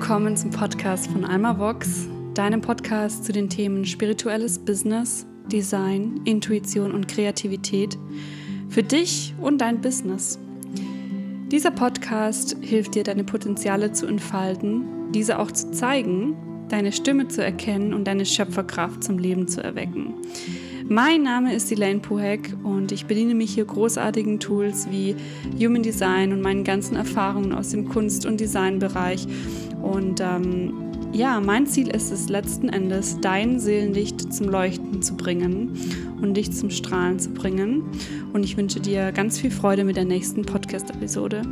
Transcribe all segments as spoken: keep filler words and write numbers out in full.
willkommen zum Podcast von Alma Vox, deinem Podcast zu den Themen spirituelles Business, Design, Intuition und Kreativität für dich und dein Business. Dieser Podcast hilft dir, deine Potenziale zu entfalten, diese auch zu zeigen, deine Stimme zu erkennen und deine Schöpferkraft zum Leben zu erwecken. Mein Name ist Elaine Puhek und ich bediene mich hier großartigen Tools wie Human Design und meinen ganzen Erfahrungen aus dem Kunst- und Designbereich. Und ähm, ja, mein Ziel ist es letzten Endes, dein Seelenlicht zum Leuchten zu bringen und dich zum Strahlen zu bringen. Und ich wünsche dir ganz viel Freude mit der nächsten Podcast-Episode.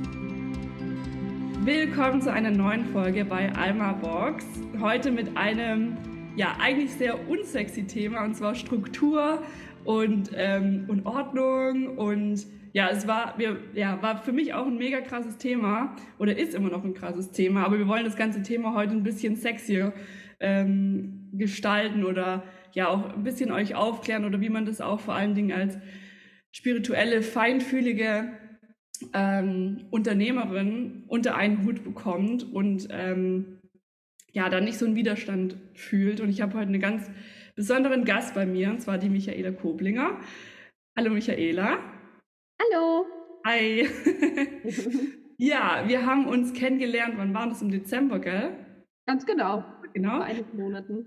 Willkommen zu einer neuen Folge bei Alma Vox. Heute mit einem ja eigentlich sehr unsexy Thema, und zwar Struktur und, ähm, und Ordnung. Und ja, es war, wir, ja, war für mich auch ein mega krasses Thema oder ist immer noch ein krasses Thema, aber wir wollen das ganze Thema heute ein bisschen sexier ähm, gestalten oder ja auch ein bisschen euch aufklären oder wie man das auch vor allen Dingen als spirituelle, feinfühlige ähm, Unternehmerin unter einen Hut bekommt und ähm, ja, da nicht so einen Widerstand fühlt. Und ich habe heute einen ganz besonderen Gast bei mir, und zwar die Michaela Koblinger. Hallo Michaela. Hallo. Hi. Ja, wir haben uns kennengelernt, wann war das? Im Dezember, gell? Ganz genau. Genau. Vor einigen Monaten.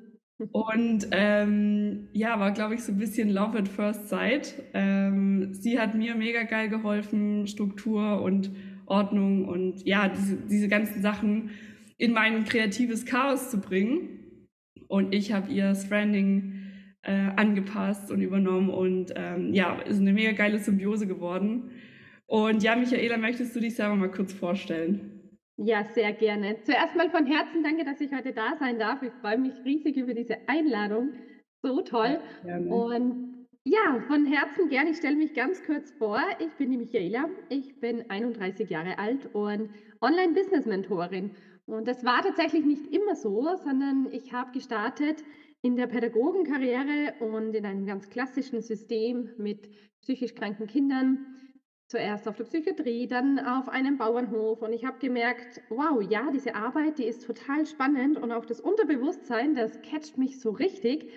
Und ähm, ja, war, glaube ich, so ein bisschen Love at First Sight. Ähm, sie hat mir mega geil geholfen, Struktur und Ordnung und ja, diese, diese ganzen Sachen in mein kreatives Chaos zu bringen. Und ich habe ihr das Branding äh, angepasst und übernommen und ähm, ja, ist eine mega geile Symbiose geworden. Und ja, Michaela, möchtest du dich selber mal kurz vorstellen? Ja, sehr gerne. Zuerst mal von Herzen danke, dass ich heute da sein darf. Ich freue mich riesig über diese Einladung. So toll. Ja, und ja, von Herzen gerne. Ich stelle mich ganz kurz vor. Ich bin die Michaela. Ich bin einunddreißig Jahre alt und Online-Business-Mentorin. Und das war tatsächlich nicht immer so, sondern ich habe gestartet in der Pädagogenkarriere und in einem ganz klassischen System mit psychisch kranken Kindern. Zuerst auf der Psychiatrie, dann auf einem Bauernhof. Und ich habe gemerkt, wow, ja, diese Arbeit, die ist total spannend und auch das Unterbewusstsein, das catcht mich so richtig.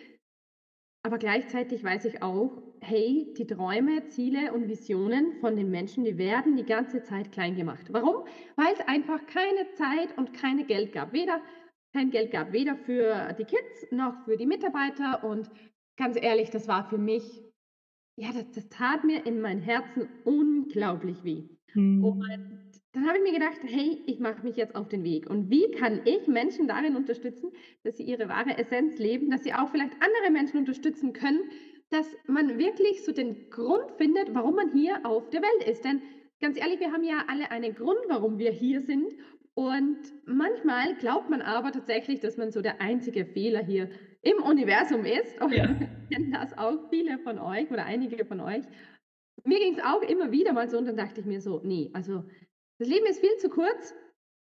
Aber gleichzeitig weiß ich auch, hey, die Träume, Ziele und Visionen von den Menschen, die werden die ganze Zeit klein gemacht. Warum? Weil es einfach keine Zeit und keine Geld gab. Weder kein Geld gab, weder für die Kids noch für die Mitarbeiter. Und ganz ehrlich, das war für mich, ja, das, das tat mir in mein Herzen unglaublich weh. Hm. Und dann habe ich mir gedacht, hey, ich mache mich jetzt auf den Weg. Und wie kann ich Menschen darin unterstützen, dass sie ihre wahre Essenz leben, dass sie auch vielleicht andere Menschen unterstützen können, dass man wirklich so den Grund findet, warum man hier auf der Welt ist. Denn ganz ehrlich, wir haben ja alle einen Grund, warum wir hier sind. Und manchmal glaubt man aber tatsächlich, dass man so der einzige Fehler hier im Universum ist. Und Ja. kennen das auch viele von euch oder einige von euch. Mir ging es auch immer wieder mal so und dann dachte ich mir so, nee, also das Leben ist viel zu kurz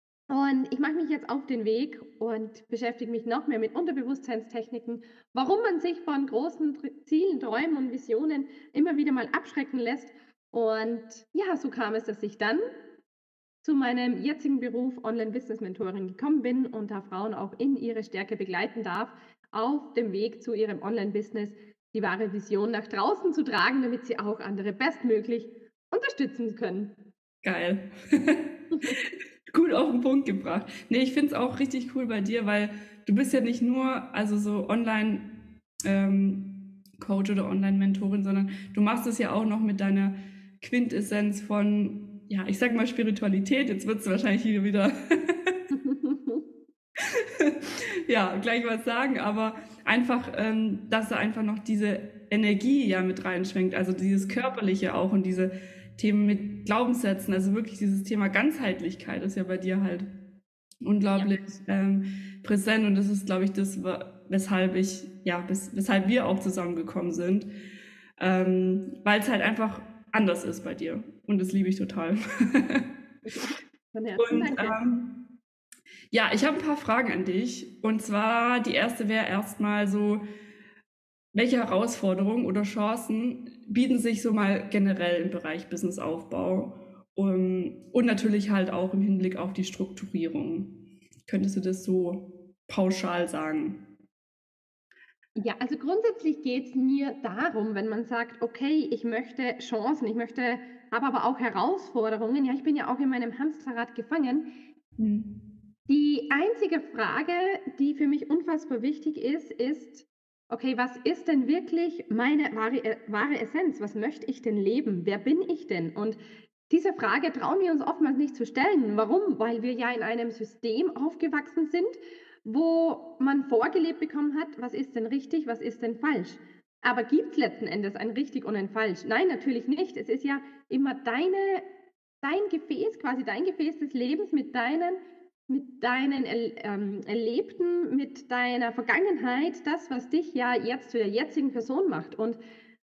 und ich mache mich jetzt auf den Weg und beschäftige mich noch mehr mit Unterbewusstseinstechniken, warum man sich von großen Zielen, Träumen und Visionen immer wieder mal abschrecken lässt. Und ja, so kam es, dass ich dann zu meinem jetzigen Beruf Online-Business-Mentorin gekommen bin und da Frauen auch in ihre Stärke begleiten darf, auf dem Weg zu ihrem Online-Business die wahre Vision nach draußen zu tragen, damit sie auch andere bestmöglich unterstützen können. Geil. Gut auf den Punkt gebracht. Nee, ich finde es auch richtig cool bei dir, weil du bist ja nicht nur also so Online ähm, Coach oder Online-Mentorin, sondern du machst es ja auch noch mit deiner Quintessenz von, ja, ich sag mal Spiritualität. Jetzt wird es wahrscheinlich hier wieder ja, gleich was sagen, aber einfach, ähm, dass da einfach noch diese Energie ja mit reinschwenkt, also dieses Körperliche auch und diese Themen mit Glaubenssätzen, also wirklich dieses Thema Ganzheitlichkeit ist ja bei dir halt unglaublich ja. ähm, präsent und das ist, glaube ich, das, weshalb ich, ja, bis, weshalb wir auch zusammengekommen sind, ähm, weil es halt einfach anders ist bei dir und das liebe ich total. Von Herzen, und ähm, ja, ich habe ein paar Fragen an dich und zwar die erste wäre erstmal so, welche Herausforderungen oder Chancen bieten sich so mal generell im Bereich Businessaufbau um, und natürlich halt auch im Hinblick auf die Strukturierung? Könntest du das so pauschal sagen? Ja, also grundsätzlich geht es mir darum, wenn man sagt, okay, ich möchte Chancen, ich möchte, habe aber auch Herausforderungen. Ja, ich bin ja auch in meinem Hamsterrad gefangen. Mhm. Die einzige Frage, die für mich unfassbar wichtig ist, ist, okay, was ist denn wirklich meine wahre, äh, wahre Essenz? Was möchte ich denn leben? Wer bin ich denn? Und diese Frage trauen wir uns oftmals nicht zu stellen. Warum? Weil wir ja in einem System aufgewachsen sind, wo man vorgelebt bekommen hat, was ist denn richtig, was ist denn falsch? Aber gibt es letzten Endes ein richtig und ein falsch? Nein, natürlich nicht. Es ist ja immer deine, dein Gefäß, quasi dein Gefäß des Lebens mit deinen mit deinen ähm, Erlebten, mit deiner Vergangenheit, das, was dich ja jetzt zu der jetzigen Person macht. Und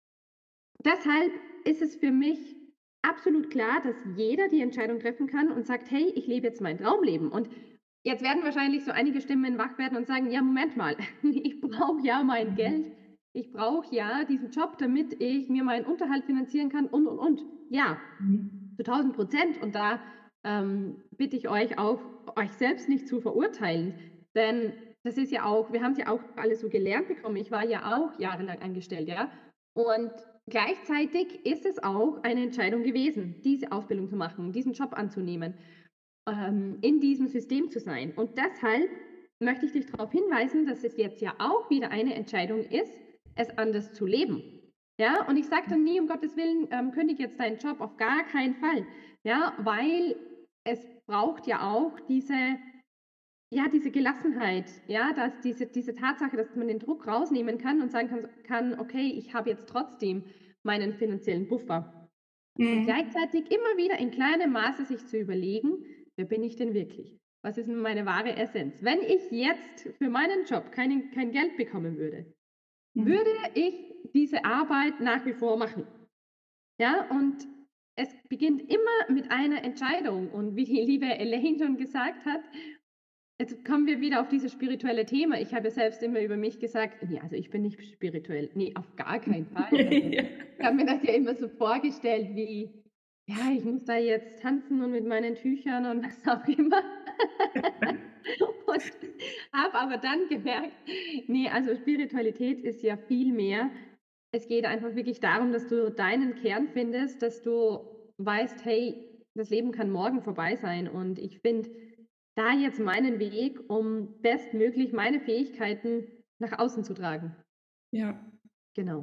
deshalb ist es für mich absolut klar, dass jeder die Entscheidung treffen kann und sagt, hey, ich lebe jetzt mein Traumleben. Und jetzt werden wahrscheinlich so einige Stimmen wach werden und sagen, ja, Moment mal, ich brauche ja mein Geld, ich brauche ja diesen Job, damit ich mir meinen Unterhalt finanzieren kann und, und, und. Ja, Mhm. zu tausend Prozent. Und da ähm, bitte ich euch auch, euch selbst nicht zu verurteilen. Denn das ist ja auch, wir haben es ja auch alle so gelernt bekommen. Ich war ja auch jahrelang angestellt, ja. Und gleichzeitig ist es auch eine Entscheidung gewesen, diese Ausbildung zu machen, diesen Job anzunehmen, ähm, in diesem System zu sein. Und deshalb möchte ich dich darauf hinweisen, dass es jetzt ja auch wieder eine Entscheidung ist, es anders zu leben. Ja, und ich sage dann nie, um Gottes Willen, ähm, kündige jetzt deinen Job, auf gar keinen Fall. Ja, weil es braucht ja auch diese, ja, diese Gelassenheit, ja, dass diese, diese Tatsache, dass man den Druck rausnehmen kann und sagen kann, kann okay, ich habe jetzt trotzdem meinen finanziellen Buffer. Und Mhm. gleichzeitig immer wieder in kleinem Maße sich zu überlegen, wer bin ich denn wirklich? Was ist meine wahre Essenz? Wenn ich jetzt für meinen Job kein, kein Geld bekommen würde, Mhm. würde ich diese Arbeit nach wie vor machen. Ja, und es beginnt immer mit einer Entscheidung. Und wie die liebe Elaine schon gesagt hat, jetzt kommen wir wieder auf dieses spirituelle Thema. Ich habe ja selbst immer über mich gesagt, nee, also ich bin nicht spirituell. Nee, auf gar keinen Fall. Also Ja. ich habe mir das ja immer so vorgestellt, wie, ja, ich muss da jetzt tanzen und mit meinen Tüchern und was auch immer. Und habe aber dann gemerkt, nee, also Spiritualität ist ja viel mehr. Es geht einfach wirklich darum, dass du deinen Kern findest, dass du weißt, hey, das Leben kann morgen vorbei sein. Und ich finde da jetzt meinen Weg, um bestmöglich meine Fähigkeiten nach außen zu tragen. Ja. Genau.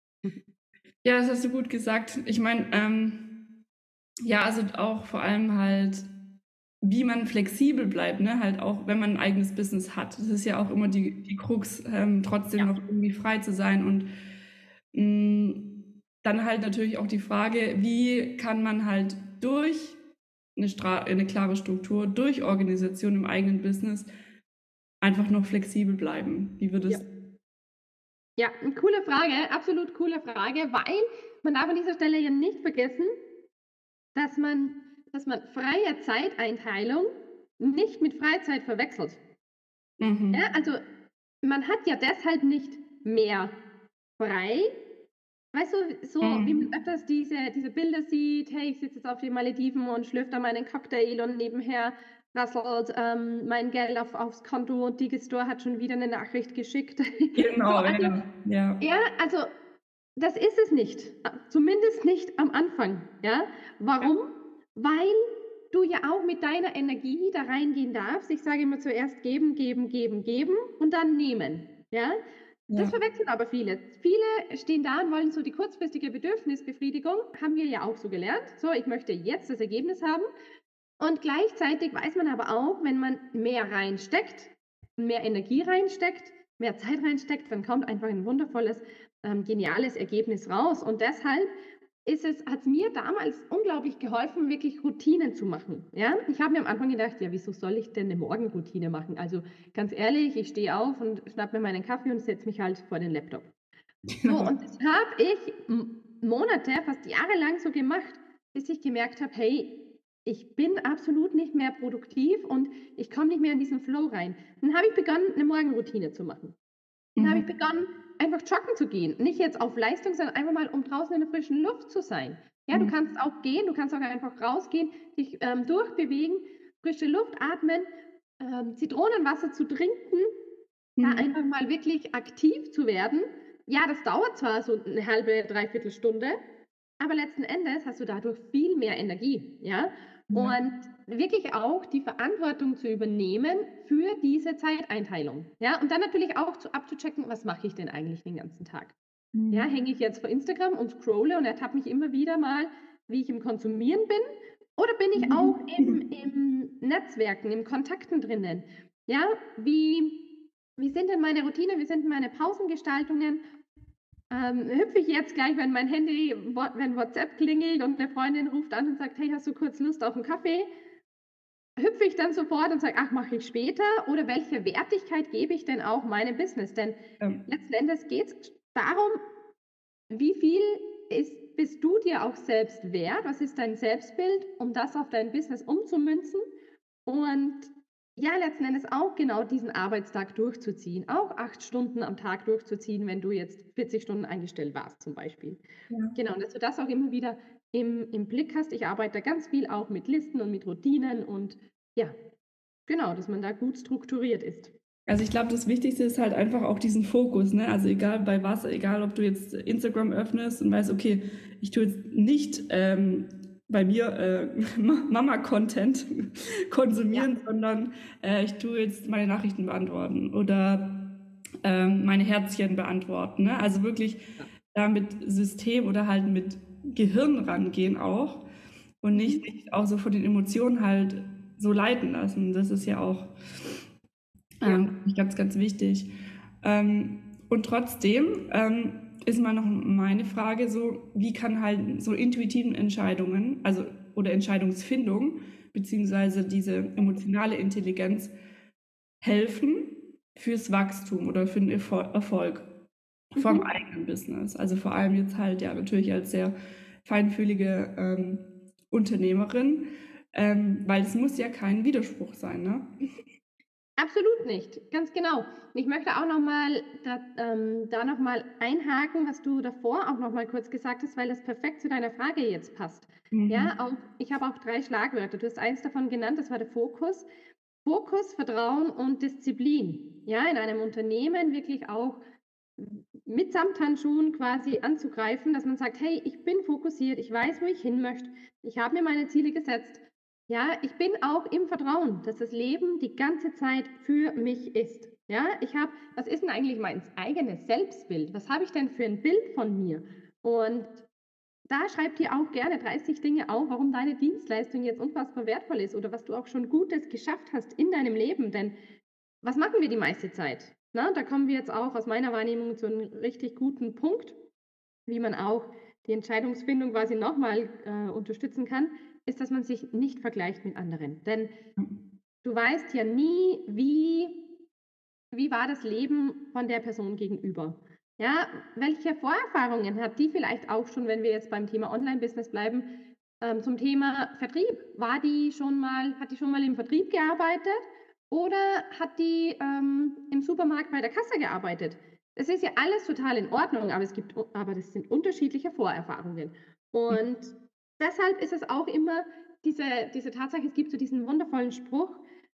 Ja, das hast du gut gesagt. Ich meine, ähm, ja, also auch vor allem halt, wie man flexibel bleibt, ne? Halt auch, wenn man ein eigenes Business hat. Das ist ja auch immer die, die Krux, ähm, trotzdem Ja. noch irgendwie frei zu sein. Und mh, dann halt natürlich auch die Frage, wie kann man halt durch eine, Stra eine klare Struktur, durch Organisation im eigenen Business einfach noch flexibel bleiben. Wie Ja. würdest Ja, eine coole Frage, absolut coole Frage, weil man darf an dieser Stelle ja nicht vergessen, dass man, dass man freie Zeiteinteilung nicht mit Freizeit verwechselt. Ja, Mhm. also man hat ja deshalb nicht mehr frei. Weißt du, so wie man Mhm. öfters diese, diese Bilder sieht, hey, ich sitze jetzt auf den Malediven und schlürfe da meinen Cocktail und nebenher rasselt ähm, mein Geld auf, aufs Konto und Digistore hat schon wieder eine Nachricht geschickt. So, Genau, also, ja. Ja. ja, also das ist es nicht. Zumindest nicht am Anfang. Ja? Ja. Warum? Weil du ja auch mit deiner Energie da reingehen darfst. Ich sage immer zuerst geben, geben, geben, geben und dann nehmen. Ja? Das Ja. verwechseln aber viele. Viele stehen da und wollen so die kurzfristige Bedürfnisbefriedigung. Haben wir ja auch so gelernt. So, ich möchte jetzt das Ergebnis haben. Und gleichzeitig weiß man aber auch, wenn man mehr reinsteckt, mehr Energie reinsteckt, mehr Zeit reinsteckt, dann kommt einfach ein wundervolles, ähm, geniales Ergebnis raus. Und deshalb ist es, hat es mir damals unglaublich geholfen, wirklich Routinen zu machen. Ja? Ich habe mir am Anfang gedacht, ja, wieso soll ich denn eine Morgenroutine machen? Also ganz ehrlich, ich stehe auf und schnappe mir meinen Kaffee und setze mich halt vor den Laptop. So, Genau. und das habe ich Monate, fast jahrelang so gemacht, bis ich gemerkt habe, hey, ich bin absolut nicht mehr produktiv und ich komme nicht mehr in diesen Flow rein. Dann habe ich begonnen, eine Morgenroutine zu machen. Dann habe ich Mhm. begonnen, einfach joggen zu gehen. Nicht jetzt auf Leistung, sondern einfach mal, um draußen in der frischen Luft zu sein. Ja, du Mhm. kannst auch gehen, du kannst auch einfach rausgehen, dich ähm, durchbewegen, frische Luft atmen ähm, Zitronenwasser zu trinken, Mhm. da einfach mal wirklich aktiv zu werden. Ja, das dauert zwar so eine halbe, dreiviertel Stunde, aber letzten Endes hast du dadurch viel mehr Energie, ja? Ja. Und wirklich auch die Verantwortung zu übernehmen für diese Zeiteinteilung, ja? Und dann natürlich auch zu abzuchecken, was mache ich denn eigentlich den ganzen Tag? Ja, Mhm. hänge ich jetzt vor Instagram und scrolle und ertappe mich immer wieder mal, wie ich im Konsumieren bin? Oder bin ich auch im, im Netzwerken, im Kontakten drinnen? Ja, wie, wie sind denn meine Routinen, wie sind meine Pausengestaltungen? Ähm, hüpfe ich jetzt gleich, wenn mein Handy, wenn WhatsApp klingelt und eine Freundin ruft an und sagt, hey, hast du kurz Lust auf einen Kaffee? Hüpfe ich dann sofort und sage, ach, mache ich später? Oder welche Wertigkeit gebe ich denn auch meinem Business? Denn Ähm, letzten Endes geht es darum, wie viel ist, bist du dir auch selbst wert? Was ist dein Selbstbild, um das auf dein Business umzumünzen? Und ja, letzten Endes auch genau diesen Arbeitstag durchzuziehen, auch acht Stunden am Tag durchzuziehen, wenn du jetzt vierzig Stunden eingestellt warst zum Beispiel. ja. Genau, dass du das auch immer wieder im, im Blick hast. Ich arbeite ganz viel auch mit Listen und mit Routinen und ja, genau, dass man da gut strukturiert ist. Also ich glaube, das Wichtigste ist halt einfach auch diesen Fokus, ne? Also egal bei was, egal ob du jetzt Instagram öffnest und weißt, okay, ich tue jetzt nicht ähm, bei mir äh, Mama-Content Ja. konsumieren, sondern äh, ich tue jetzt meine Nachrichten beantworten oder ähm, meine Herzchen beantworten, ne? Also wirklich da mit System oder halt mit Gehirn rangehen auch und nicht Mhm. sich auch so von den Emotionen halt so leiten lassen. Das ist ja auch Ja. ähm, ganz, ganz wichtig. Ähm, und trotzdem ähm, ist mal noch meine Frage so, wie kann halt so intuitiven Entscheidungen, also oder Entscheidungsfindung, beziehungsweise diese emotionale Intelligenz helfen fürs Wachstum oder für den Erfolg vom Mhm. eigenen Business. Also vor allem jetzt halt ja natürlich als sehr feinfühlige ähm, Unternehmerin, ähm, weil es muss ja kein Widerspruch sein, ne? Absolut nicht, ganz genau. Ich möchte auch noch mal da, ähm, da noch mal einhaken, was du davor auch noch mal kurz gesagt hast, weil das perfekt zu deiner Frage jetzt passt. Ja, Mhm. auch, ich habe auch drei Schlagwörter. Du hast eins davon genannt, das war der Fokus. Fokus, Vertrauen und Disziplin. Ja, in einem Unternehmen wirklich auch mit Samthandschuhen quasi anzugreifen, dass man sagt, hey, ich bin fokussiert, ich weiß, wo ich hin möchte, ich habe mir meine Ziele gesetzt. Ja, ich bin auch im Vertrauen, dass das Leben die ganze Zeit für mich ist. Ja, ich habe, was ist denn eigentlich mein eigenes Selbstbild? Was habe ich denn für ein Bild von mir? Und da schreib dir auch gerne dreißig Dinge auf, warum deine Dienstleistung jetzt unfassbar wertvoll ist oder was du auch schon Gutes geschafft hast in deinem Leben. Denn was machen wir die meiste Zeit? Na, da kommen wir jetzt auch aus meiner Wahrnehmung zu einem richtig guten Punkt, wie man auch die Entscheidungsfindung quasi nochmal äh, unterstützen kann, ist, dass man sich nicht vergleicht mit anderen. Denn du weißt ja nie, wie, wie war das Leben von der Person gegenüber. Ja, welche Vorerfahrungen hat die vielleicht auch schon, wenn wir jetzt beim Thema Online-Business bleiben, ähm, zum Thema Vertrieb? War die schon mal, hat die schon mal im Vertrieb gearbeitet oder hat die ähm, im Supermarkt bei der Kasse gearbeitet? Es ist ja alles total in Ordnung, aber es gibt, aber das sind unterschiedliche Vorerfahrungen. Und deshalb ist es auch immer diese, diese Tatsache, es gibt so diesen wundervollen Spruch,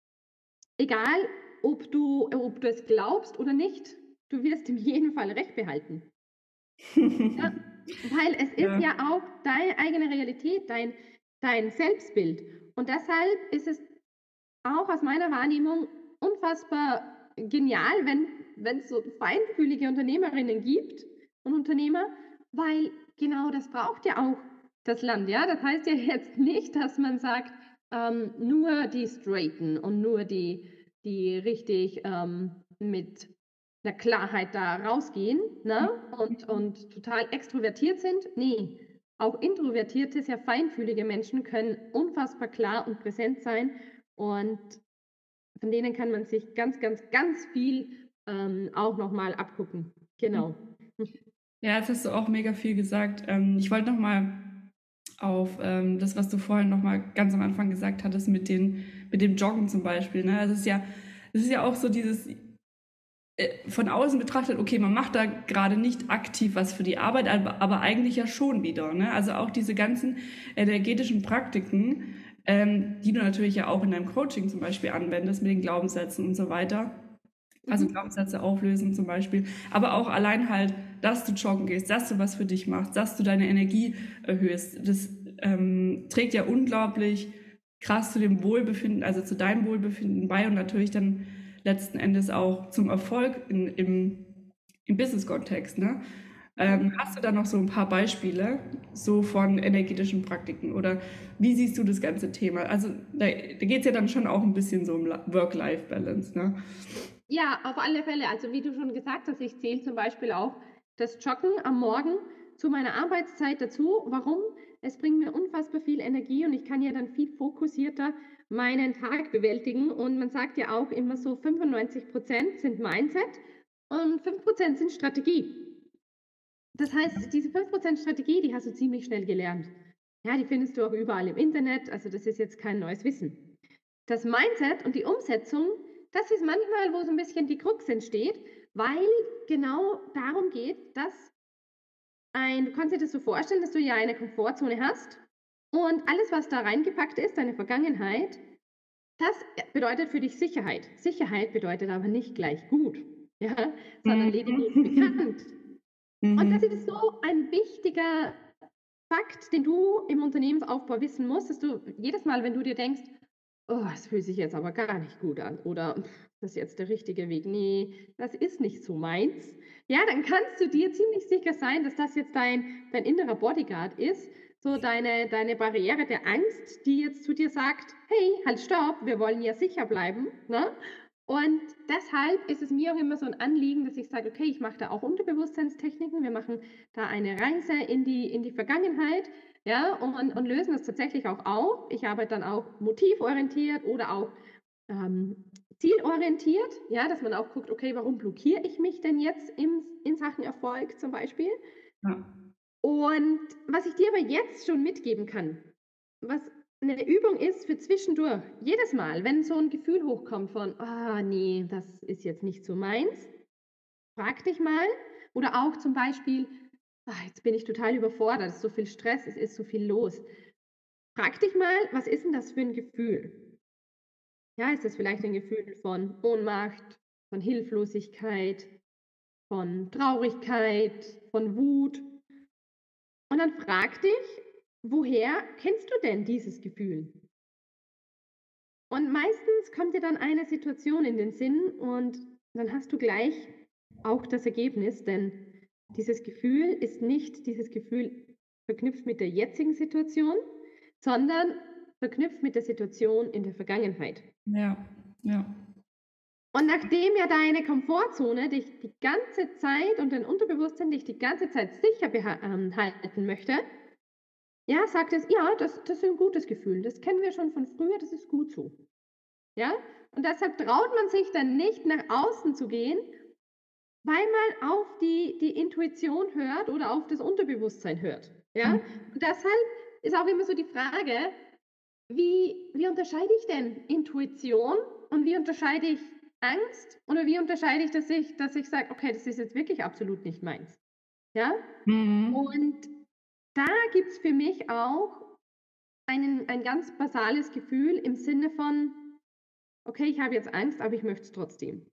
egal ob du, ob du es glaubst oder nicht, du wirst in jedem Fall Recht behalten. Ja, weil es ist Ja. ja auch deine eigene Realität, dein, dein Selbstbild. Und deshalb ist es auch aus meiner Wahrnehmung unfassbar genial, wenn wenn es so feinfühlige Unternehmerinnen gibt und Unternehmer, weil genau das braucht ja auch das Land. Ja, das heißt ja jetzt nicht, dass man sagt, ähm, nur die Straighten und nur die, die richtig ähm, mit der Klarheit da rausgehen, ne? Und, und total extrovertiert sind. Nee, auch introvertierte, sehr feinfühlige Menschen können unfassbar klar und präsent sein. Und von denen kann man sich ganz, ganz, ganz viel ähm, auch nochmal abgucken. Genau. Ja, jetzt hast du auch mega viel gesagt. Ähm, ich wollte nochmal auf ähm, das, was du vorhin nochmal ganz am Anfang gesagt hattest, mit, den, mit dem Joggen zum Beispiel. Ne? Also es ist ja, es ist ja auch so dieses äh, von außen betrachtet, okay, man macht da gerade nicht aktiv was für die Arbeit, aber, aber eigentlich ja schon wieder. Ne? Also auch diese ganzen energetischen Praktiken, ähm, die du natürlich ja auch in deinem Coaching zum Beispiel anwendest mit den Glaubenssätzen und so weiter. Also Mhm. Glaubenssätze auflösen zum Beispiel, aber auch allein halt, dass du joggen gehst, dass du was für dich machst, dass du deine Energie erhöhst. Das ähm, trägt ja unglaublich krass zu dem Wohlbefinden, also zu deinem Wohlbefinden bei und natürlich dann letzten Endes auch zum Erfolg in, im, im Business-Kontext. Ne? Ähm, Mhm. hast du da noch so ein paar Beispiele so von energetischen Praktiken oder wie siehst du das ganze Thema? Also da, da geht es ja dann schon auch ein bisschen so um Work-Life-Balance. Ne? Ja, auf alle Fälle. Also wie du schon gesagt hast, ich zähle zum Beispiel auch das Joggen am Morgen zu meiner Arbeitszeit dazu. Warum? Es bringt mir unfassbar viel Energie und ich kann ja dann viel fokussierter meinen Tag bewältigen. Und man sagt ja auch immer so, fünfundneunzig Prozent sind Mindset und fünf Prozent sind Strategie. Das heißt, diese fünf Prozent Strategie, die hast du ziemlich schnell gelernt. Ja, die findest du auch überall im Internet. Also das ist jetzt kein neues Wissen. Das Mindset und die Umsetzung, das ist manchmal, wo so ein bisschen die Krux entsteht, weil genau darum geht, dass ein, du kannst dir das so vorstellen, dass du ja eine Komfortzone hast und alles, was da reingepackt ist, deine Vergangenheit, das bedeutet für dich Sicherheit. Sicherheit bedeutet aber nicht gleich gut, ja, sondern lediglich Mhm. bekannt. Und das ist Mhm. so ein wichtiger Fakt, den du im Unternehmensaufbau wissen musst, dass du jedes Mal, wenn du dir denkst, oh, es fühlt sich jetzt aber gar nicht gut an oder das ist jetzt der richtige Weg, nee, das ist nicht so meins, ja, dann kannst du dir ziemlich sicher sein, dass das jetzt dein, dein innerer Bodyguard ist, so deine, deine Barriere der Angst, die jetzt zu dir sagt, hey, halt, stopp, wir wollen ja sicher bleiben, ne? Und deshalb ist es mir auch immer so ein Anliegen, dass ich sage, okay, ich mache da auch Unterbewusstseinstechniken. Wir machen da eine Reise in die, in die Vergangenheit, ja, und, und lösen das tatsächlich auch auf. Ich arbeite dann auch motivorientiert oder auch ähm, zielorientiert, ja, dass man auch guckt, okay, warum blockiere ich mich denn jetzt in, in Sachen Erfolg zum Beispiel? Ja. Und was ich dir aber jetzt schon mitgeben kann, was eine Übung ist für zwischendurch, jedes Mal, wenn so ein Gefühl hochkommt von, ah, nee, das ist jetzt nicht so meins, frag dich mal, oder auch zum Beispiel, ah, jetzt bin ich total überfordert, es ist so viel Stress, es ist so viel los. Frag dich mal, was ist denn das für ein Gefühl? Ja, ist das vielleicht ein Gefühl von Ohnmacht, von Hilflosigkeit, von Traurigkeit, von Wut? Und dann frag dich, woher kennst du denn dieses Gefühl? Und meistens kommt dir dann eine Situation in den Sinn und dann hast du gleich auch das Ergebnis, denn dieses Gefühl ist nicht dieses Gefühl verknüpft mit der jetzigen Situation, sondern verknüpft mit der Situation in der Vergangenheit. Ja, ja. Und nachdem ja deine Komfortzone dich die ganze Zeit und dein Unterbewusstsein dich die ganze Zeit sicher behalten ähm, möchte, ja, sagt es, ja, das, das ist ein gutes Gefühl. Das kennen wir schon von früher, das ist gut so. Ja? Und deshalb traut man sich dann nicht nach außen zu gehen, weil man auf die, die Intuition hört oder auf das Unterbewusstsein hört. Ja? Mhm. Und deshalb ist auch immer so die Frage, wie, wie unterscheide ich denn Intuition und wie unterscheide ich Angst oder wie unterscheide ich, dass ich, dass ich sage, okay, das ist jetzt wirklich absolut nicht meins. Ja? Mhm. Und da gibt es für mich auch einen, ein ganz basales Gefühl im Sinne von, okay, ich habe jetzt Angst, aber ich möchte es trotzdem.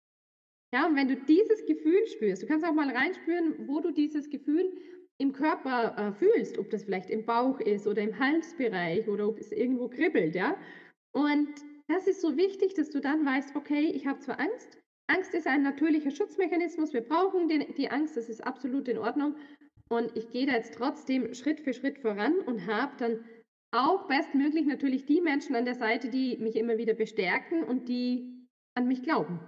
Ja, und wenn du dieses Gefühl spürst, du kannst auch mal reinspüren, wo du dieses Gefühl im Körper äh, fühlst, ob das vielleicht im Bauch ist oder im Halsbereich oder ob es irgendwo kribbelt, ja. Und das ist so wichtig, dass du dann weißt, okay, ich habe zwar Angst, Angst ist ein natürlicher Schutzmechanismus, wir brauchen den, die Angst, das ist absolut in Ordnung. Und ich gehe da jetzt trotzdem Schritt für Schritt voran und habe dann auch bestmöglich natürlich die Menschen an der Seite, die mich immer wieder bestärken und die an mich glauben.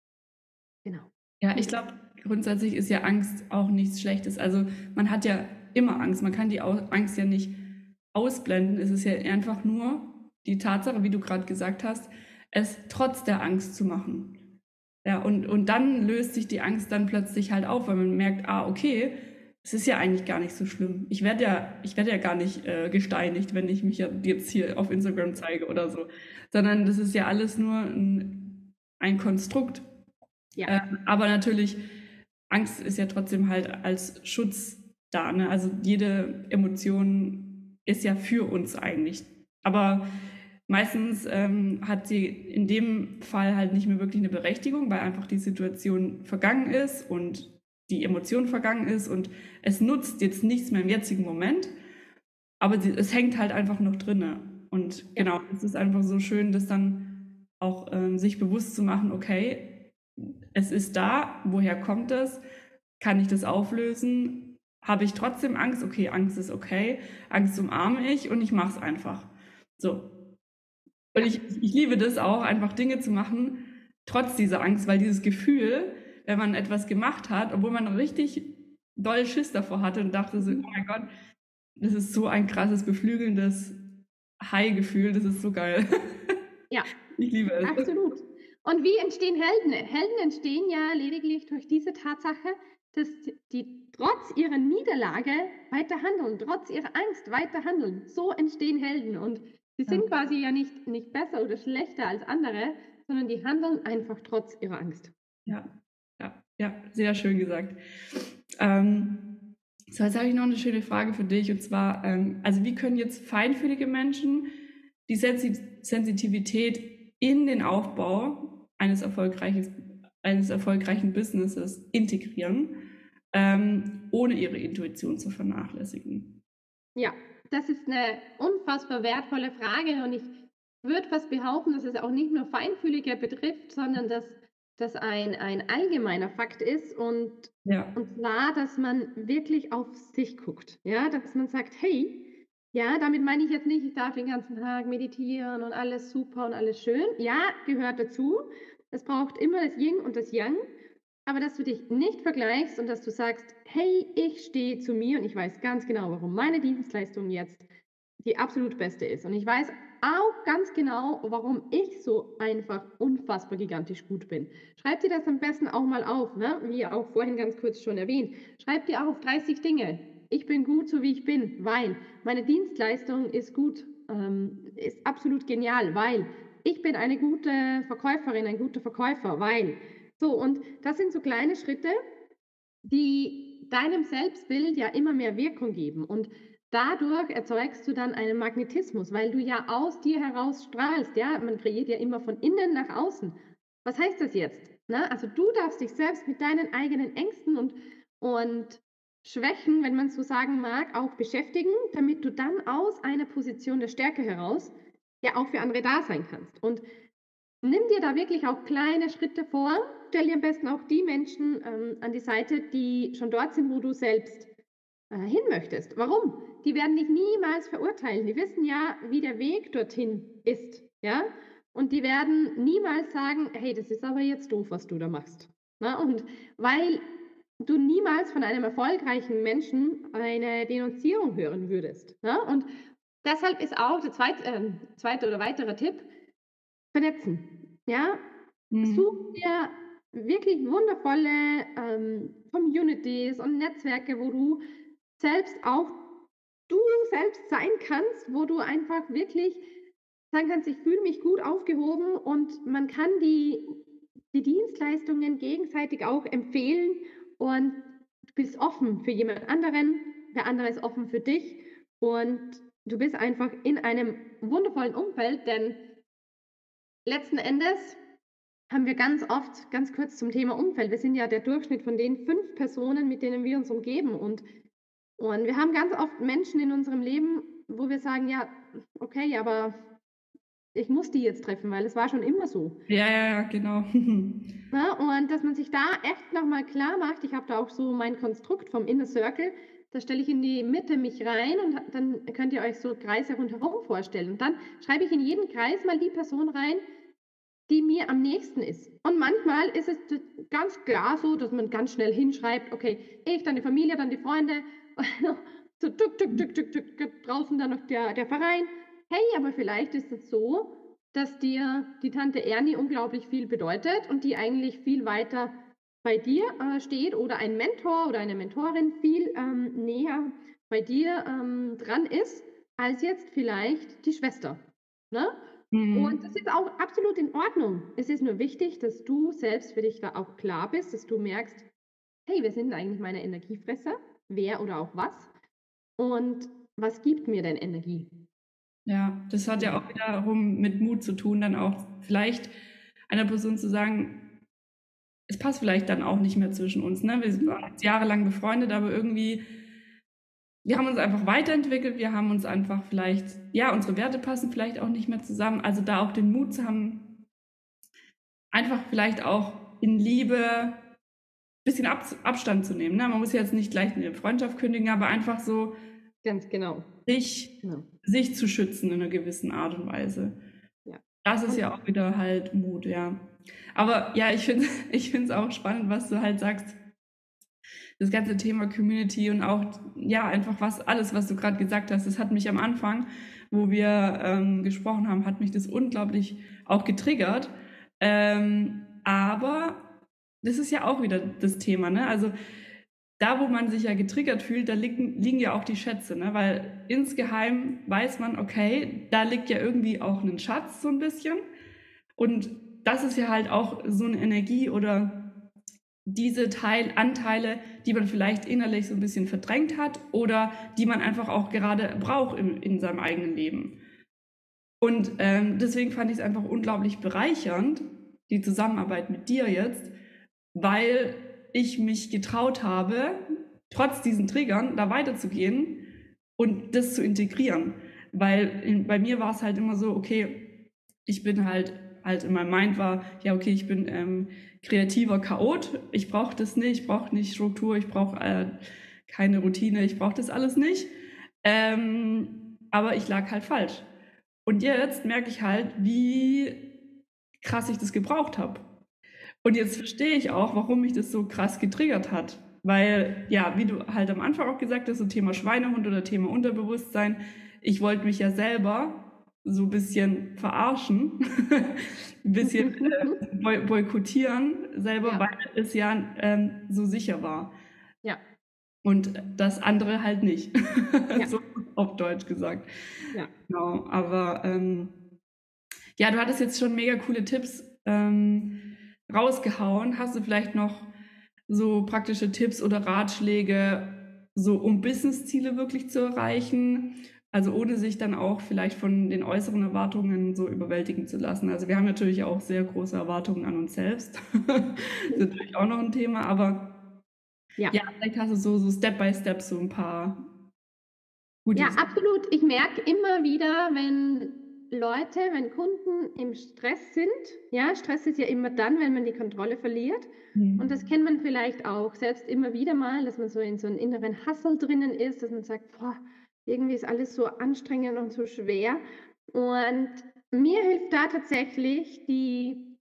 Genau. Ja, ich glaube, grundsätzlich ist ja Angst auch nichts Schlechtes. Also man hat ja immer Angst. Man kann die Au- Angst ja nicht ausblenden. Es ist ja einfach nur die Tatsache, wie du gerade gesagt hast, es trotz der Angst zu machen. Ja, und, und dann löst sich die Angst dann plötzlich halt auf, weil man merkt, ah, okay, es ist ja eigentlich gar nicht so schlimm. Ich werde ja, ich werde ja gar nicht äh, gesteinigt, wenn ich mich ja jetzt hier auf Instagram zeige oder so. Sondern das ist ja alles nur ein, ein Konstrukt. Ja, Ähm, aber natürlich, Angst ist ja trotzdem halt als Schutz da. Ne? Also jede Emotion ist ja für uns eigentlich Aber meistens ähm, hat sie in dem Fall halt nicht mehr wirklich eine Berechtigung, weil einfach die Situation vergangen ist und die Emotion vergangen ist und es nutzt jetzt nichts mehr im jetzigen Moment, aber sie, es hängt halt einfach noch drinne. Und Ja. genau, es ist einfach so schön, das dann auch ähm, sich bewusst zu machen, okay, es ist da, woher kommt es? Kann ich das auflösen? Habe ich trotzdem Angst? Okay, Angst ist okay. Angst umarme ich und ich mache es einfach. So. Und Ja. ich, ich liebe das auch, einfach Dinge zu machen, trotz dieser Angst, weil dieses Gefühl, wenn man etwas gemacht hat, obwohl man richtig doll Schiss davor hatte und dachte so, Mhm. oh mein Gott, das ist so ein krasses, beflügelndes High-Gefühl, das ist so geil. Ja, Ich liebe es. absolut. Und wie entstehen Helden? Helden entstehen ja lediglich durch diese Tatsache, dass die trotz ihrer Niederlage weiter handeln, trotz ihrer Angst weiter handeln. So entstehen Helden. Und sie Ja, sind quasi ja nicht, nicht besser oder schlechter als andere, sondern die handeln einfach trotz ihrer Angst. ja, ja, ja, sehr schön gesagt. Ähm, so, jetzt habe ich noch eine schöne Frage für dich. Und zwar, ähm, also wie können jetzt feinfühlige Menschen die Sensi Sensitivität in den Aufbau eines, erfolgreiches, eines erfolgreichen Businesses integrieren, ähm, ohne ihre Intuition zu vernachlässigen? Ja, das ist eine unfassbar wertvolle Frage und ich würde fast behaupten, dass es auch nicht nur Feinfühliger betrifft, sondern dass das ein, ein allgemeiner Fakt ist und, Ja, und zwar, dass man wirklich auf sich guckt. Ja, dass man sagt, hey, ja, damit meine ich jetzt nicht, ich darf den ganzen Tag meditieren und alles super und alles schön. Ja, gehört dazu. Es braucht immer das Yin und das Yang. Aber dass du dich nicht vergleichst und dass du sagst, hey, ich stehe zu mir und ich weiß ganz genau, warum meine Dienstleistung jetzt die absolut beste ist. Und ich weiß auch ganz genau, warum ich so einfach unfassbar gigantisch gut bin. Schreib dir das am besten auch mal auf, ne? Wie auch vorhin ganz kurz schon erwähnt. Schreib dir auf dreißig Dinge. Ich bin gut, so wie ich bin, weil meine Dienstleistung ist gut, ähm, ist absolut genial, weil ich bin eine gute Verkäuferin, ein guter Verkäufer, weil so, und das sind so kleine Schritte, die deinem Selbstbild ja immer mehr Wirkung geben. Und dadurch erzeugst du dann einen Magnetismus, weil du ja aus dir heraus strahlst. Ja, man kreiert ja immer von innen nach außen. Was heißt das jetzt? Na, also du darfst dich selbst mit deinen eigenen Ängsten und, und Schwächen, wenn man so sagen mag, auch beschäftigen, damit du dann aus einer Position der Stärke heraus ja auch für andere da sein kannst. Und nimm dir da wirklich auch kleine Schritte vor. Stell dir am besten auch die Menschen ähm, an die Seite, die schon dort sind, wo du selbst äh, hin möchtest. Warum? Die werden dich niemals verurteilen. Die wissen ja, wie der Weg dorthin ist. Ja? Und die werden niemals sagen, hey, das ist aber jetzt doof, was du da machst. Na? Und weil du niemals von einem erfolgreichen Menschen eine Denunzierung hören würdest. Na? Und deshalb ist auch der zweite, äh, zweite oder weitere Tipp, vernetzen. Ja, such mhm. dir wirklich wundervolle ähm, Communities und Netzwerke, wo du selbst auch du selbst sein kannst, wo du einfach wirklich sagen kannst, ich fühle mich gut aufgehoben und man kann die, die Dienstleistungen gegenseitig auch empfehlen und du bist offen für jemand anderen, der andere ist offen für dich und du bist einfach in einem wundervollen Umfeld, denn letzten Endes haben wir ganz oft, ganz kurz zum Thema Umfeld, wir sind ja der Durchschnitt von den fünf Personen, mit denen wir uns umgeben und, und wir haben ganz oft Menschen in unserem Leben, wo wir sagen, ja, okay, aber ich muss die jetzt treffen, weil es war schon immer so. Ja, ja, ja, genau. Ne? Und dass man sich da echt nochmal klar macht, ich habe da auch so mein Konstrukt vom Inner Circle, da stelle ich in die Mitte mich rein und dann könnt ihr euch so Kreise rundherum vorstellen. Und dann schreibe ich in jeden Kreis mal die Person rein, die mir am nächsten ist. Und manchmal ist es ganz klar so, dass man ganz schnell hinschreibt, okay, ich, dann die Familie, dann die Freunde, so tuk, tuk, tuk, tuk, tuk, draußen dann noch der, der Verein. Hey, aber vielleicht ist es so, dass dir die Tante Ernie unglaublich viel bedeutet und die eigentlich viel weiter bei dir äh, steht oder ein Mentor oder eine Mentorin viel ähm, näher bei dir ähm, dran ist, als jetzt vielleicht die Schwester. Ne? Und das Mhm. ist auch absolut in Ordnung. Es ist nur wichtig, dass du selbst für dich da auch klar bist, dass du merkst, hey, wer sind eigentlich meine Energiefresser? Wer oder auch was? Und was gibt mir denn Energie? Ja, das hat ja auch wiederum mit Mut zu tun, dann auch vielleicht einer Person zu sagen, es passt vielleicht dann auch nicht mehr zwischen uns. Ne? Wir waren jetzt jahrelang befreundet, aber irgendwie, wir haben uns einfach weiterentwickelt, wir haben uns einfach vielleicht, ja, unsere Werte passen vielleicht auch nicht mehr zusammen. Also da auch den Mut zu haben, einfach vielleicht auch in Liebe ein bisschen Ab Abstand zu nehmen. Ne? Man muss jetzt nicht gleich eine Freundschaft kündigen, aber einfach so Ganz genau. sich, Genau. sich zu schützen in einer gewissen Art und Weise. Ja. Das ist Und ja auch wieder halt Mut, ja. Aber ja, ich finde ich finde es auch spannend, was du halt sagst. Das ganze Thema Community und auch, ja, einfach was, alles, was du gerade gesagt hast, das hat mich am Anfang, wo wir ähm, gesprochen haben, hat mich das unglaublich auch getriggert. Ähm, aber das ist ja auch wieder das Thema, ne? Also da, wo man sich ja getriggert fühlt, da liegen, liegen ja auch die Schätze, ne? Weil insgeheim weiß man, okay, da liegt ja irgendwie auch ein Schatz so ein bisschen. Und das ist ja halt auch so eine Energie oder diese Teil, Anteile, die man vielleicht innerlich so ein bisschen verdrängt hat oder die man einfach auch gerade braucht in, in seinem eigenen Leben. Und ähm, deswegen fand ich es einfach unglaublich bereichernd, die Zusammenarbeit mit dir jetzt, weil ich mich getraut habe, trotz diesen Triggern da weiterzugehen und das zu integrieren. Weil in, bei mir war es halt immer so, okay, ich bin halt, halt in meinem Mind war, ja, okay, ich bin ähm, kreativer Chaot, ich brauche das nicht, ich brauche nicht Struktur, ich brauche äh, keine Routine, ich brauche das alles nicht. Ähm, aber ich lag halt falsch. Und jetzt merke ich halt, wie krass ich das gebraucht habe. Und jetzt verstehe ich auch, warum mich das so krass getriggert hat. Weil, ja, wie du halt am Anfang auch gesagt hast, so Thema Schweinehund oder Thema Unterbewusstsein, ich wollte mich ja selber so ein bisschen verarschen, ein bisschen äh, boykottieren selber, ja, weil es ja ähm, so sicher war. ja, Und das andere halt nicht. ja, So auf Deutsch gesagt. ja. Genau, aber ähm, ja, du hattest jetzt schon mega coole Tipps ähm, rausgehauen. Hast du vielleicht noch so praktische Tipps oder Ratschläge, so um Businessziele wirklich zu erreichen? Also ohne sich dann auch vielleicht von den äußeren Erwartungen so überwältigen zu lassen. Also wir haben natürlich auch sehr große Erwartungen an uns selbst. Das ist natürlich auch noch ein Thema, aber Ja. ja, vielleicht hast du so, so Step by Step so ein paar gute. Ja, absolut. Ich merke immer wieder, wenn Leute, wenn Kunden im Stress sind, ja, Stress ist ja immer dann, wenn man die Kontrolle verliert. Und das kennt man vielleicht auch selbst immer wieder mal, dass man so in so einem inneren Hassel drinnen ist, dass man sagt, boah, irgendwie ist alles so anstrengend und so schwer. Und mir hilft da tatsächlich die,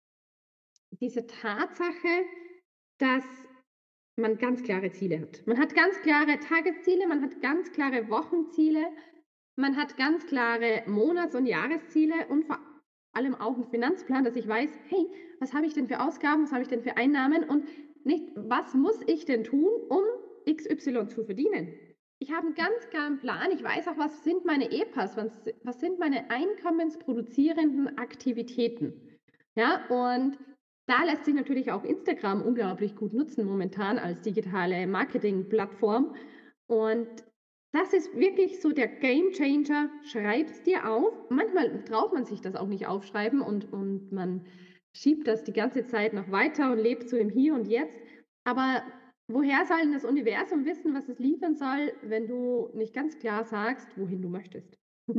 diese Tatsache, dass man ganz klare Ziele hat. Man hat ganz klare Tagesziele, man hat ganz klare Wochenziele, man hat ganz klare Monats- und Jahresziele und vor allem auch einen Finanzplan, dass ich weiß, hey, was habe ich denn für Ausgaben, was habe ich denn für Einnahmen und nicht, was muss ich denn tun, um X Y zu verdienen. Ich habe einen ganz klaren Plan, ich weiß auch, was sind meine E P As, was, was sind meine einkommensproduzierenden Aktivitäten. Ja, und da lässt sich natürlich auch Instagram unglaublich gut nutzen momentan als digitale Marketing-Plattform. Und das ist wirklich so der Game Changer. Schreib es dir auf. Manchmal traut man sich das auch nicht aufschreiben und, und man schiebt das die ganze Zeit noch weiter und lebt so im Hier und Jetzt. Aber woher soll denn das Universum wissen, was es liefern soll, wenn du nicht ganz klar sagst, wohin du möchtest?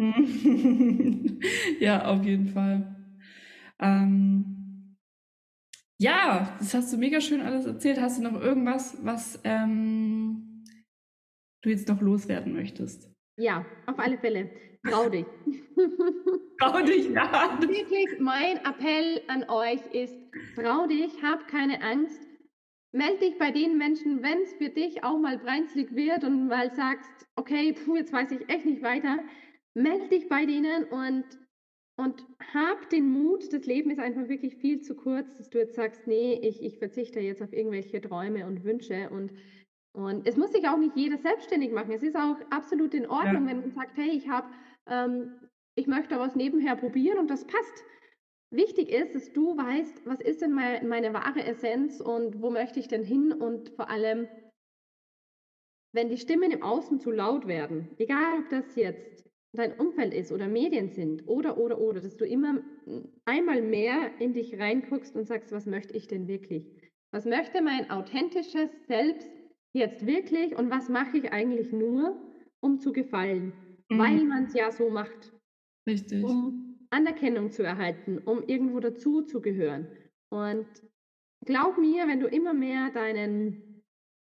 Ja, auf jeden Fall. Ähm, ja, das hast du mega schön alles erzählt. Hast du noch irgendwas, was ähm, du jetzt noch loswerden möchtest? Ja, auf alle Fälle. Trau dich. Trau dich, ja. Wirklich, mein Appell an euch ist, trau dich, hab keine Angst. Meld dich bei den Menschen, wenn es für dich auch mal brenzlig wird und mal sagst, okay, puh, jetzt weiß ich echt nicht weiter. Meld dich bei denen und, und hab den Mut, das Leben ist einfach wirklich viel zu kurz, dass du jetzt sagst, nee, ich, ich verzichte jetzt auf irgendwelche Träume und Wünsche und und es muss sich auch nicht jeder selbstständig machen. Es ist auch absolut in Ordnung, Ja, wenn man sagt, hey, ich habe, ähm, ich möchte was nebenher probieren und das passt. Wichtig ist, dass du weißt, was ist denn meine, meine wahre Essenz und wo möchte ich denn hin und vor allem, wenn die Stimmen im Außen zu laut werden, egal ob das jetzt dein Umfeld ist oder Medien sind oder, oder, oder, dass du immer einmal mehr in dich reinguckst und sagst, was möchte ich denn wirklich? Was möchte mein authentisches Selbst jetzt wirklich und was mache ich eigentlich nur, um zu gefallen? Mhm. Weil man es ja so macht, Richtig. um Anerkennung zu erhalten, um irgendwo dazu zu gehören. Und glaub mir, wenn du immer mehr deinen,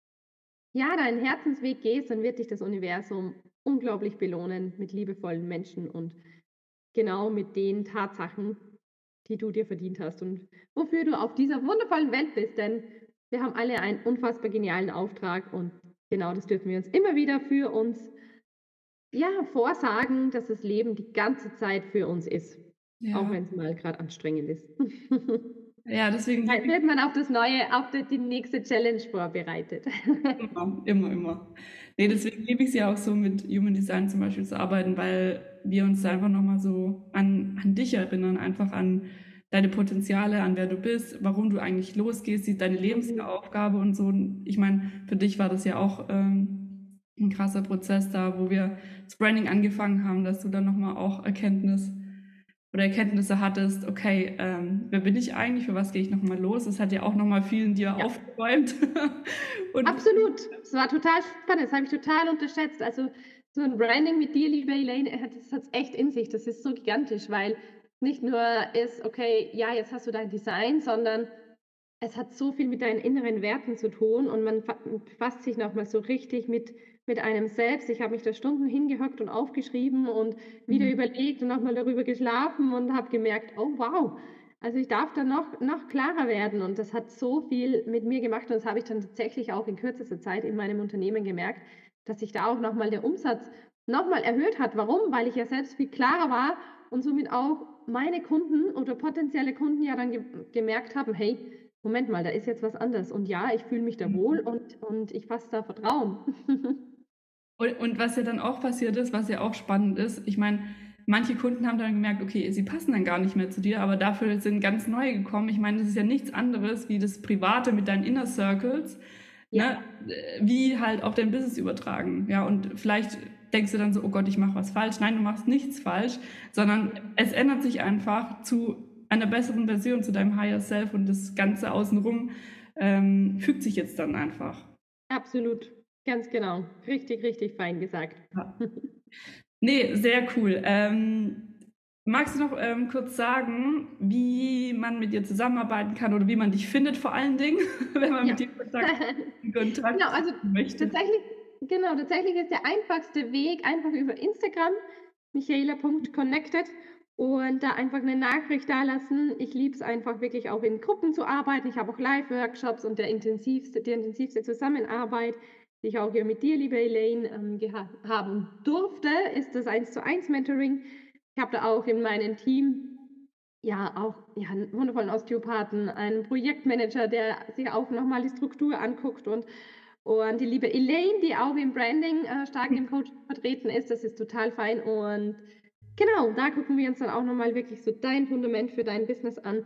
ja, deinen Herzensweg gehst, dann wird dich das Universum unglaublich belohnen mit liebevollen Menschen und genau mit den Tatsachen, die du dir verdient hast und wofür du auf dieser wundervollen Welt bist. Denn wir haben alle einen unfassbar genialen Auftrag und genau das dürfen wir uns immer wieder für uns, ja, vorsagen, dass das Leben die ganze Zeit für uns ist. Auch Ja, wenn es mal gerade anstrengend ist. ja, deswegen Dann liebe ich wird man auf das neue, auf die, die nächste Challenge vorbereitet. immer, immer, immer. Nee, deswegen liebe ich es ja auch so, mit Human Design zum Beispiel zu arbeiten, weil wir uns da einfach nochmal so an, an dich erinnern, einfach an deine Potenziale, an wer du bist, warum du eigentlich losgehst, die- deine Lebensaufgabe und so. Und ich meine, für dich war das ja auch ähm, ein krasser Prozess da, wo wir das Branding angefangen haben, dass du dann nochmal auch Erkenntnis oder Erkenntnisse hattest, okay, ähm, wer bin ich eigentlich, für was gehe ich nochmal los? Das hat ja auch nochmal viel in dir Ja, aufgeräumt. Und absolut. Es war total spannend. Das habe ich total unterschätzt. Also so ein Branding mit dir, liebe Elaine, hat- das hat es echt in sich. Das ist so gigantisch, weil nicht nur ist, okay, ja, jetzt hast du dein Design, sondern es hat so viel mit deinen inneren Werten zu tun und man fa- befasst sich nochmal so richtig mit, mit einem selbst. Ich habe mich da Stunden hingehockt und aufgeschrieben und wieder überlegt und nochmal darüber geschlafen und habe gemerkt, oh wow, also ich darf da noch, noch klarer werden und das hat so viel mit mir gemacht und das habe ich dann tatsächlich auch in kürzester Zeit in meinem Unternehmen gemerkt, dass sich da auch nochmal der Umsatz nochmal erhöht hat. Warum? Weil ich ja selbst viel klarer war und somit auch meine Kunden oder potenzielle Kunden ja dann ge gemerkt haben, hey, Moment mal, da ist jetzt was anderes. Und ja, ich fühle mich da wohl und, und ich fasse da Vertrauen. Und, und was ja dann auch passiert ist, was ja auch spannend ist, ich meine, manche Kunden haben dann gemerkt, okay, sie passen dann gar nicht mehr zu dir, aber dafür sind ganz neue gekommen. Ich meine, das ist ja nichts anderes wie das Private mit deinen Inner Circles, Ja, ne, wie halt auf dein Business übertragen. Ja, und vielleicht denkst du dann so, oh Gott, ich mache was falsch. Nein, du machst nichts falsch, sondern es ändert sich einfach zu einer besseren Version, zu deinem Higher Self und das Ganze außenrum ähm, fügt sich jetzt dann einfach. absolut. Ganz genau. Richtig, richtig fein gesagt. Ja. Nee, sehr cool. Ähm, magst du noch ähm, kurz sagen, wie man mit dir zusammenarbeiten kann oder wie man dich findet vor allen Dingen, wenn man Ja. mit dir Kontakt, Genau, Kontakt also möchte? tatsächlich, genau, tatsächlich ist der einfachste Weg einfach über Instagram, michaela punkt connected und da einfach eine Nachricht dalassen. Ich liebe es einfach wirklich auch in Gruppen zu arbeiten. Ich habe auch Live-Workshops und der intensivste, die intensivste Zusammenarbeit, die ich auch hier mit dir, liebe Elaine, ähm, haben durfte, ist das eins zu eins Mentoring. Ich habe da auch in meinem Team ja auch ja, einen wundervollen Osteopathen, einen Projektmanager, der sich auch nochmal die Struktur anguckt und, und die liebe Elaine, die auch im Branding äh, stark im Coaching vertreten ist. Das ist total fein. Und genau, da gucken wir uns dann auch nochmal wirklich so dein Fundament für dein Business an.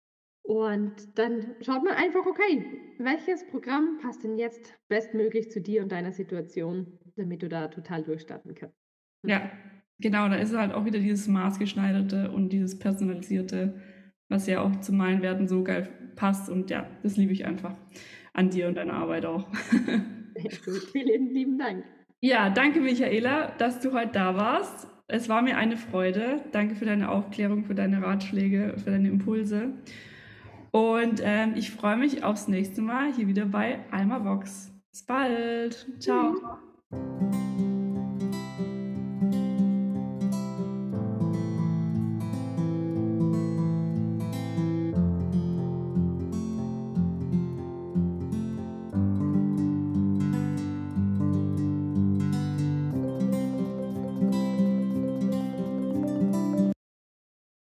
Und dann schaut man einfach, okay, welches Programm passt denn jetzt bestmöglich zu dir und deiner Situation, damit du da total durchstarten kannst. Ja, genau, da ist halt auch wieder dieses maßgeschneiderte und dieses personalisierte, was ja auch zu meinen Werten so geil passt. Und ja, das liebe ich einfach an dir und deiner Arbeit auch. Sehr gut, vielen lieben Dank. Ja, danke Michaela, dass du heute da warst. Es war mir eine Freude. Danke für deine Aufklärung, für deine Ratschläge, für deine Impulse. Und ähm, ich freue mich aufs nächste Mal hier wieder bei Alma Vox. Bis bald. Ciao. Tschüss.